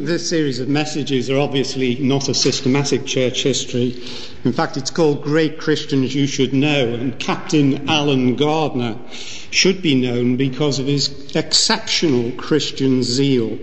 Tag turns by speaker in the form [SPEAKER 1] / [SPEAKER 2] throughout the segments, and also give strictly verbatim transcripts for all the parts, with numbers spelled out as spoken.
[SPEAKER 1] This series of messages are obviously not a systematic church history. In fact, it's called Great Christians You Should Know, and Captain Alan Gardner should be known because of his exceptional Christian zeal.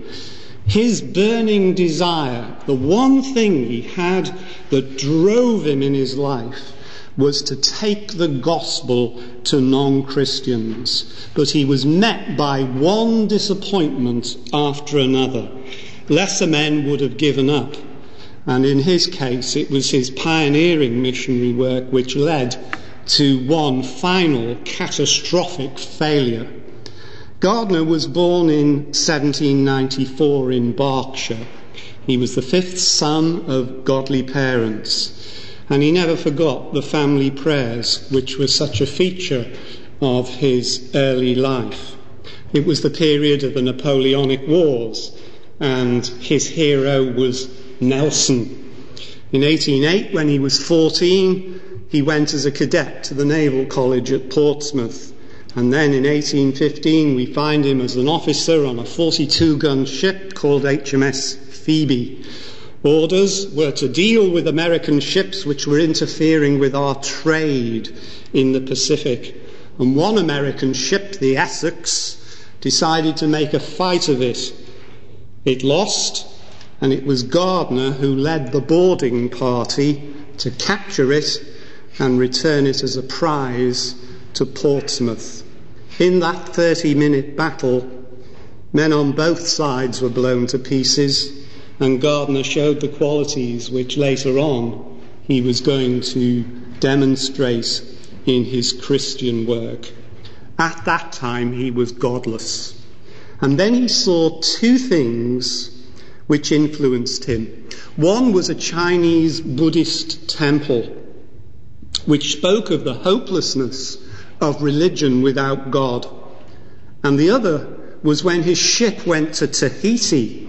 [SPEAKER 1] His burning desire, the one thing he had that drove him in his life, was to take the gospel to non-Christians. But he was met by one disappointment after another. Lesser men would have given up, and in his case it was his pioneering missionary work which led to one final catastrophic failure. Gardner was born in seventeen ninety-four in Berkshire. He was the fifth son of godly parents, and he never forgot the family prayers, which was such a feature of his early life. It was the period of the Napoleonic Wars, and his hero was Nelson. In eighteen oh eight, when he was fourteen, he went as a cadet to the Naval College at Portsmouth. And then in eighteen fifteen, we find him as an officer on a forty-two gun ship called H M S Phoebe. Orders were to deal with American ships which were interfering with our trade in the Pacific. And one American ship, the Essex, decided to make a fight of it. It lost, and it was Gardner who led the boarding party to capture it and return it as a prize to Portsmouth. In that thirty-minute battle, men on both sides were blown to pieces, and Gardner showed the qualities which later on he was going to demonstrate in his Christian work. At that time he was godless. And then he saw two things which influenced him. One was a Chinese Buddhist temple which spoke of the hopelessness of religion without God. And the other was when his ship went to Tahiti,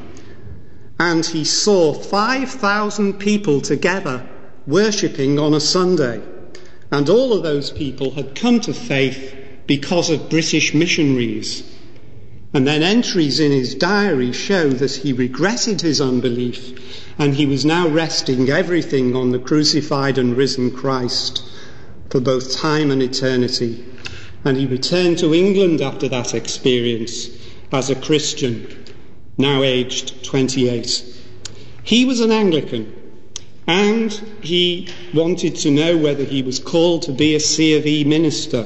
[SPEAKER 1] and he saw five thousand people together worshipping on a Sunday. And all of those people had come to faith because of British missionaries. And then entries in his diary show that he regretted his unbelief, and he was now resting everything on the crucified and risen Christ for both time and eternity. And he returned to England after that experience as a Christian, now aged twenty-eight. He was an Anglican, and he wanted to know whether he was called to be a C of E minister.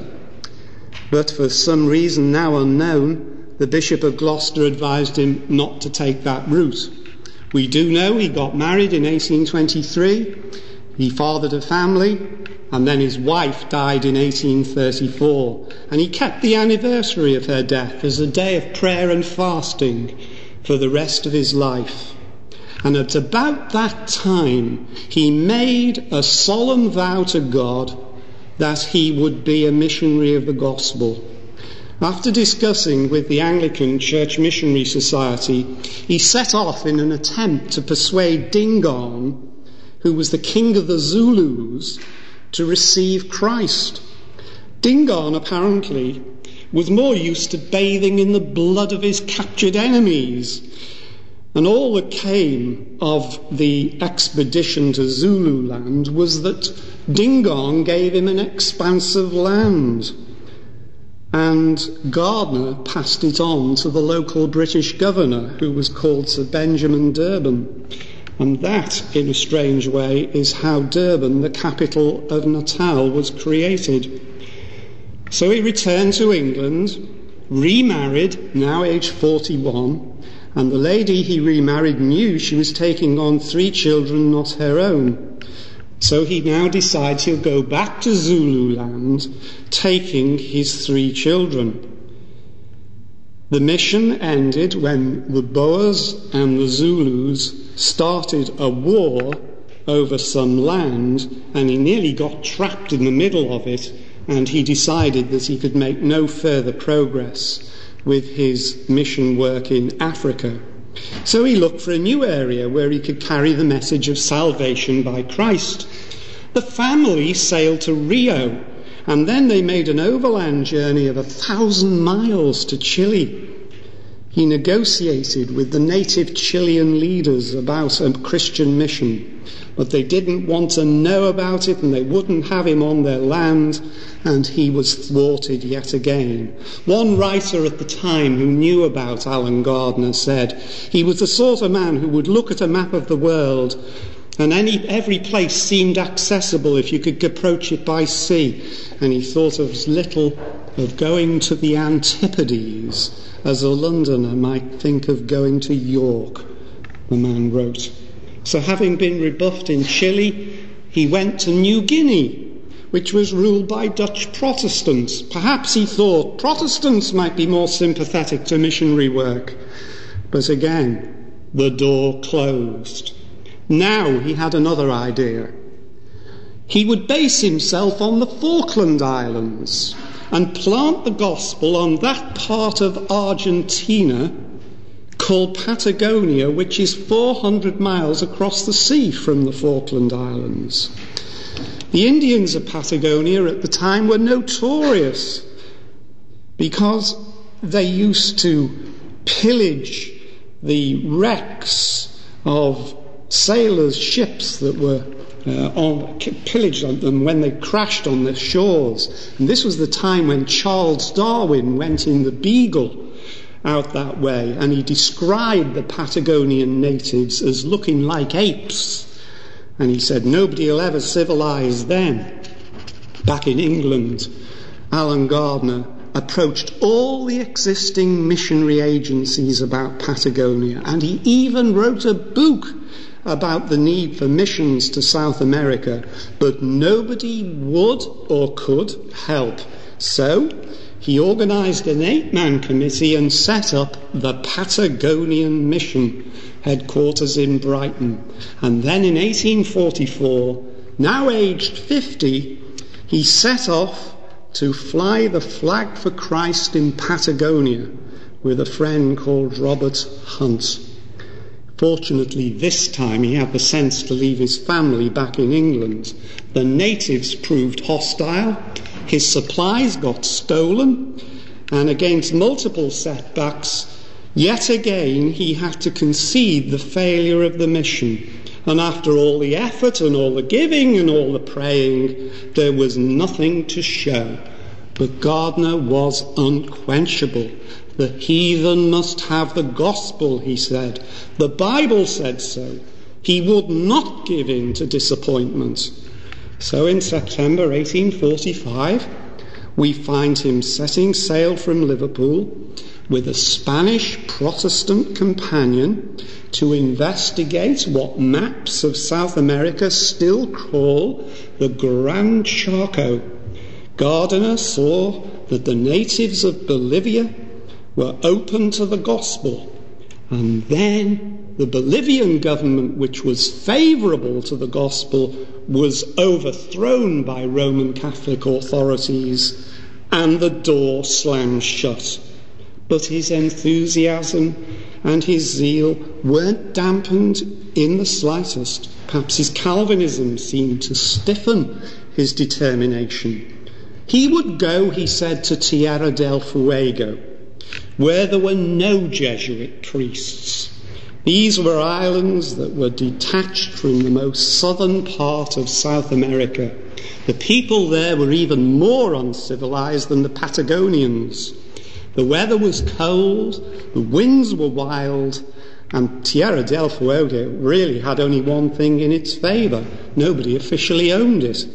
[SPEAKER 1] But for some reason now unknown, the Bishop of Gloucester advised him not to take that route. We do know he got married in eighteen twenty-three, he fathered a family, and then his wife died in eighteen thirty-four, and he kept the anniversary of her death as a day of prayer and fasting for the rest of his life. And at about that time, he made a solemn vow to God that he would be a missionary of the gospel. After discussing with the Anglican Church Missionary Society, he set off in an attempt to persuade Dingaan, who was the king of the Zulus, to receive Christ. Dingaan apparently was more used to bathing in the blood of his captured enemies. And all that came of the expedition to Zululand was that Dingaan gave him an expanse of land, and Gardner passed it on to the local British governor, who was called Sir Benjamin Durban. And that, in a strange way, is how Durban, the capital of Natal, was created. So he returned to England, remarried, now aged forty-one, and the lady he remarried knew she was taking on three children not her own. So he now decides he'll go back to Zululand, taking his three children. The mission ended when the Boers and the Zulus started a war over some land, and he nearly got trapped in the middle of it, and he decided that he could make no further progress with his mission work in Africa. So he looked for a new area where he could carry the message of salvation by Christ. The family sailed to Rio, and then they made an overland journey of a thousand miles to Chile. He negotiated with the native Chilean leaders about a Christian mission, but they didn't want to know about it and they wouldn't have him on their land, and he was thwarted yet again. One writer at the time who knew about Alan Gardner said he was the sort of man who would look at a map of the world and any, every place seemed accessible if you could approach it by sea, and he thought of as little of going to the Antipodes as a Londoner might think of going to York, the man wrote. So having been rebuffed in Chile, he went to New Guinea, which was ruled by Dutch Protestants. Perhaps he thought Protestants might be more sympathetic to missionary work. But again, the door closed. Now he had another idea. He would base himself on the Falkland Islands and plant the gospel on that part of Argentina called Patagonia, which is four hundred miles across the sea from the Falkland Islands. The Indians of Patagonia at the time were notorious because they used to pillage the wrecks of sailors' ships that were uh, on, pillaged on them when they crashed on the shores. And this was the time when Charles Darwin went in the Beagle out that way, and he described the Patagonian natives as looking like apes. And he said nobody will ever civilize them. Back in England, Alan Gardner approached all the existing missionary agencies about Patagonia, and he even wrote a book about the need for missions to South America, but nobody would or could help. So he organised an eight-man committee and set up the Patagonian Mission, headquarters in Brighton. And then in eighteen forty-four, now aged fifty, he set off to fly the flag for Christ in Patagonia with a friend called Robert Hunt. Fortunately, this time he had the sense to leave his family back in England. The natives proved hostile, his supplies got stolen, and against multiple setbacks, yet again he had to concede the failure of the mission. And after all the effort and all the giving and all the praying, there was nothing to show. But Gardner was unquenchable. The heathen must have the gospel, he said. The Bible said so. He would not give in to disappointment. So in September eighteen forty-five, we find him setting sail from Liverpool with a Spanish Protestant companion to investigate what maps of South America still call the Gran Chaco. Gardner saw that the natives of Bolivia were open to the gospel, and then the Bolivian government, which was favourable to the gospel, was overthrown by Roman Catholic authorities, and the door slammed shut. But his enthusiasm and his zeal weren't dampened in the slightest. Perhaps his Calvinism seemed to stiffen his determination. He would go, he said, to Tierra del Fuego, where there were no Jesuit priests. These were islands that were detached from the most southern part of South America. The people there were even more uncivilized than the Patagonians. The weather was cold, the winds were wild, and Tierra del Fuego really had only one thing in its favour. Nobody officially owned it.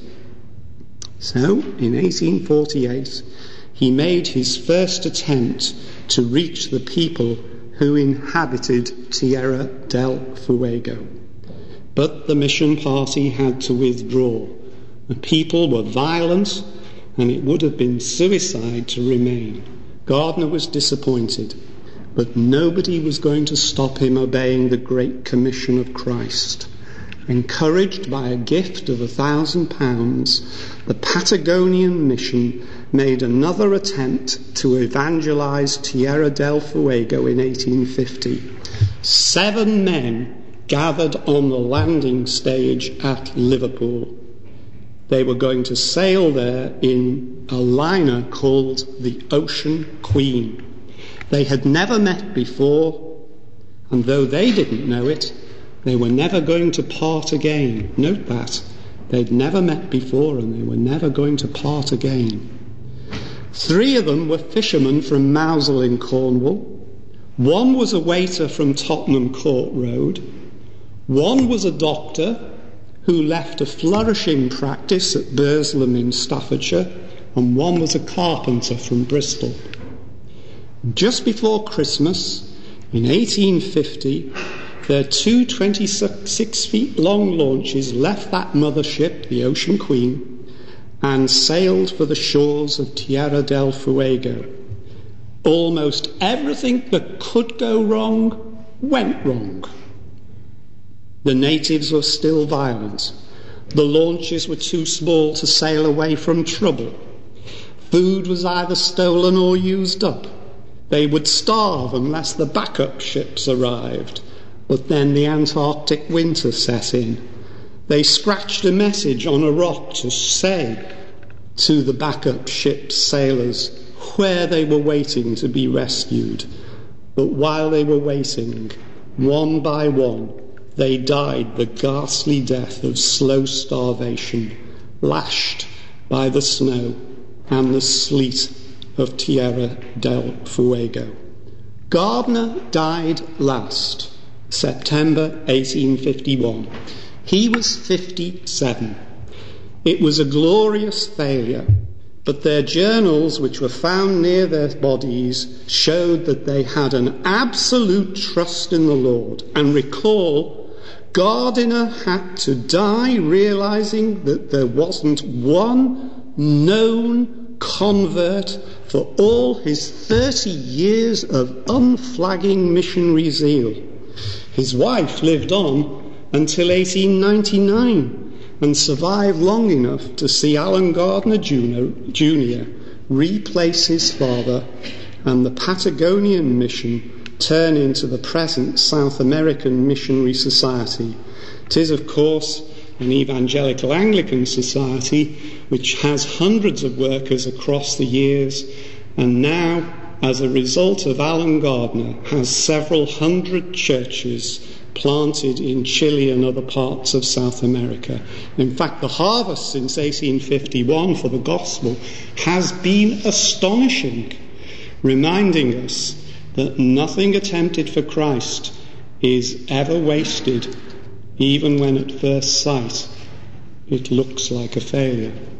[SPEAKER 1] So, in eighteen forty-eight, he made his first attempt to reach the people who inhabited Tierra del Fuego. But the mission party had to withdraw. The people were violent, and it would have been suicide to remain. Gardner was disappointed, but nobody was going to stop him obeying the Great Commission of Christ. Encouraged by a gift of a thousand pounds, the Patagonian Mission made another attempt to evangelize Tierra del Fuego in eighteen fifty. Seven men gathered on the landing stage at Liverpool. They were going to sail there in a liner called the Ocean Queen. They had never met before, and though they didn't know it, they were never going to part again. Note that. They'd never met before, and they were never going to part again. Three of them were fishermen from Mousehole in Cornwall. One was a waiter from Tottenham Court Road. One was a doctor who left a flourishing practice at Burslem in Staffordshire, and one was a carpenter from Bristol. Just before Christmas, in eighteen fifty, their two twenty-six feet long launches left that mothership, the Ocean Queen, and sailed for the shores of Tierra del Fuego. Almost everything that could go wrong went wrong. The natives were still violent. The launches were too small to sail away from trouble. Food was either stolen or used up. They would starve unless the backup ships arrived. But then the Antarctic winter set in. They scratched a message on a rock to say to the backup ship's sailors where they were waiting to be rescued. But while they were waiting, one by one, they died the ghastly death of slow starvation, lashed by the snow and the sleet of Tierra del Fuego. Gardner died last, September eighteen fifty-one. He was fifty-seven. It was a glorious failure, but their journals, which were found near their bodies, showed that they had an absolute trust in the Lord. And recall, Gardiner had to die realizing that there wasn't one known convert for all his thirty years of unflagging missionary zeal. His wife lived on until eighteen ninety-nine and survived long enough to see Alan Gardner Junior replace his father and the Patagonian mission turn into the present South American Missionary Society. It is, of course, an evangelical Anglican society which has hundreds of workers across the years, and now, as a result of Alan Gardner, has several hundred churches planted in Chile and other parts of South America. In fact, the harvest since eighteen fifty-one for the gospel has been astonishing, reminding us that nothing attempted for Christ is ever wasted, even when at first sight it looks like a failure.